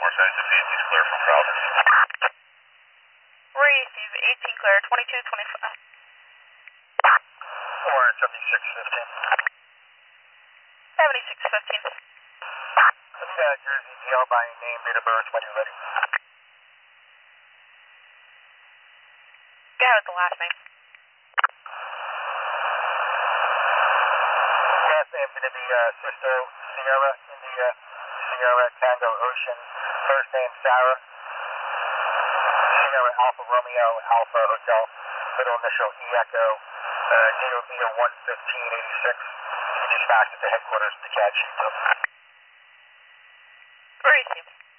size of 50 is clear from Crowder. Receive 18 clear, 2225. 476.15. 7615. Let's Jersey DL by name, date of birth when you're ready. Guy with the last name. Last name's going to be Sisto Sierra, India, Sierra, Tango, Ocean. First name Sarah. Sierra, Alpha Romeo, Alpha Hotel. Middle initial E Echo. DOB 11586. You dispatched at the headquarters to catch you. Receive.